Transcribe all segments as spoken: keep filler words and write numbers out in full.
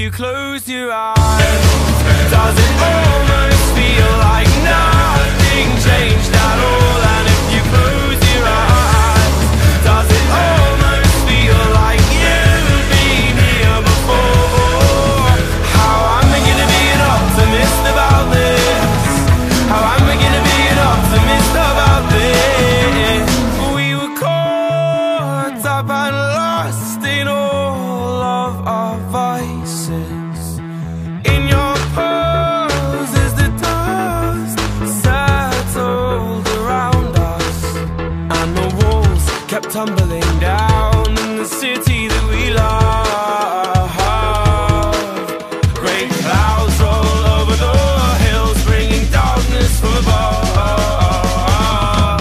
you close your eyes, does it almost feel like nothing changed at all? And if you close your eyes, does it almost feel like you've been here before? How am I gonna be an optimist about this? How am I gonna be an optimist about this? We were caught up and lost in all of our vices. In your pose as the dust settled around us, and the walls kept tumbling down in the city that we love. Great clouds roll over the hills, bringing darkness from above.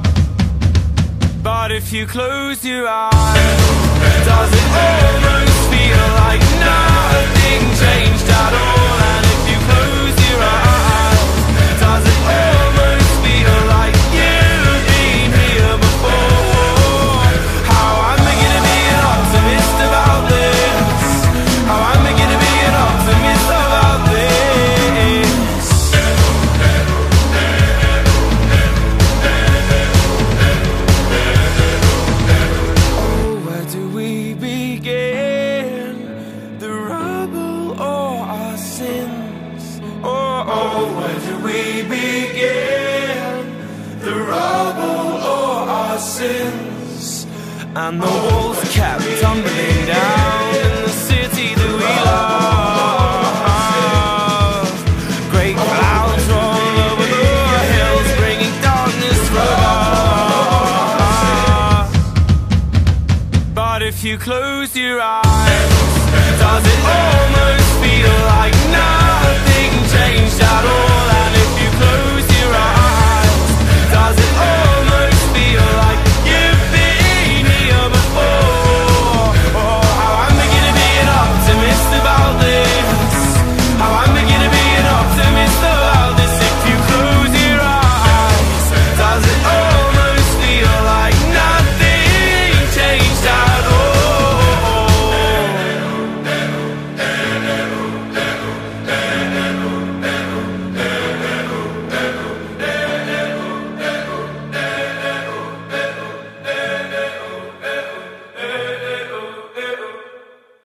But if you close your eyes, does it almost feel like nothing changed at all? And if you close your eyes, does it almost feel like you've been here before? How am I gonna be an optimist about this? How am I gonna be an optimist about this? Oh, where do we begin? The rubble or our sins? Oh, oh, where do we begin? The rubble or our sins? And the walls kept tumbling down in the city that we love. Great clouds roll over the hills, bringing darkness from above. But if you close your eyes, does it almost feel like nothing changed at all? And if you close your eyes, does it all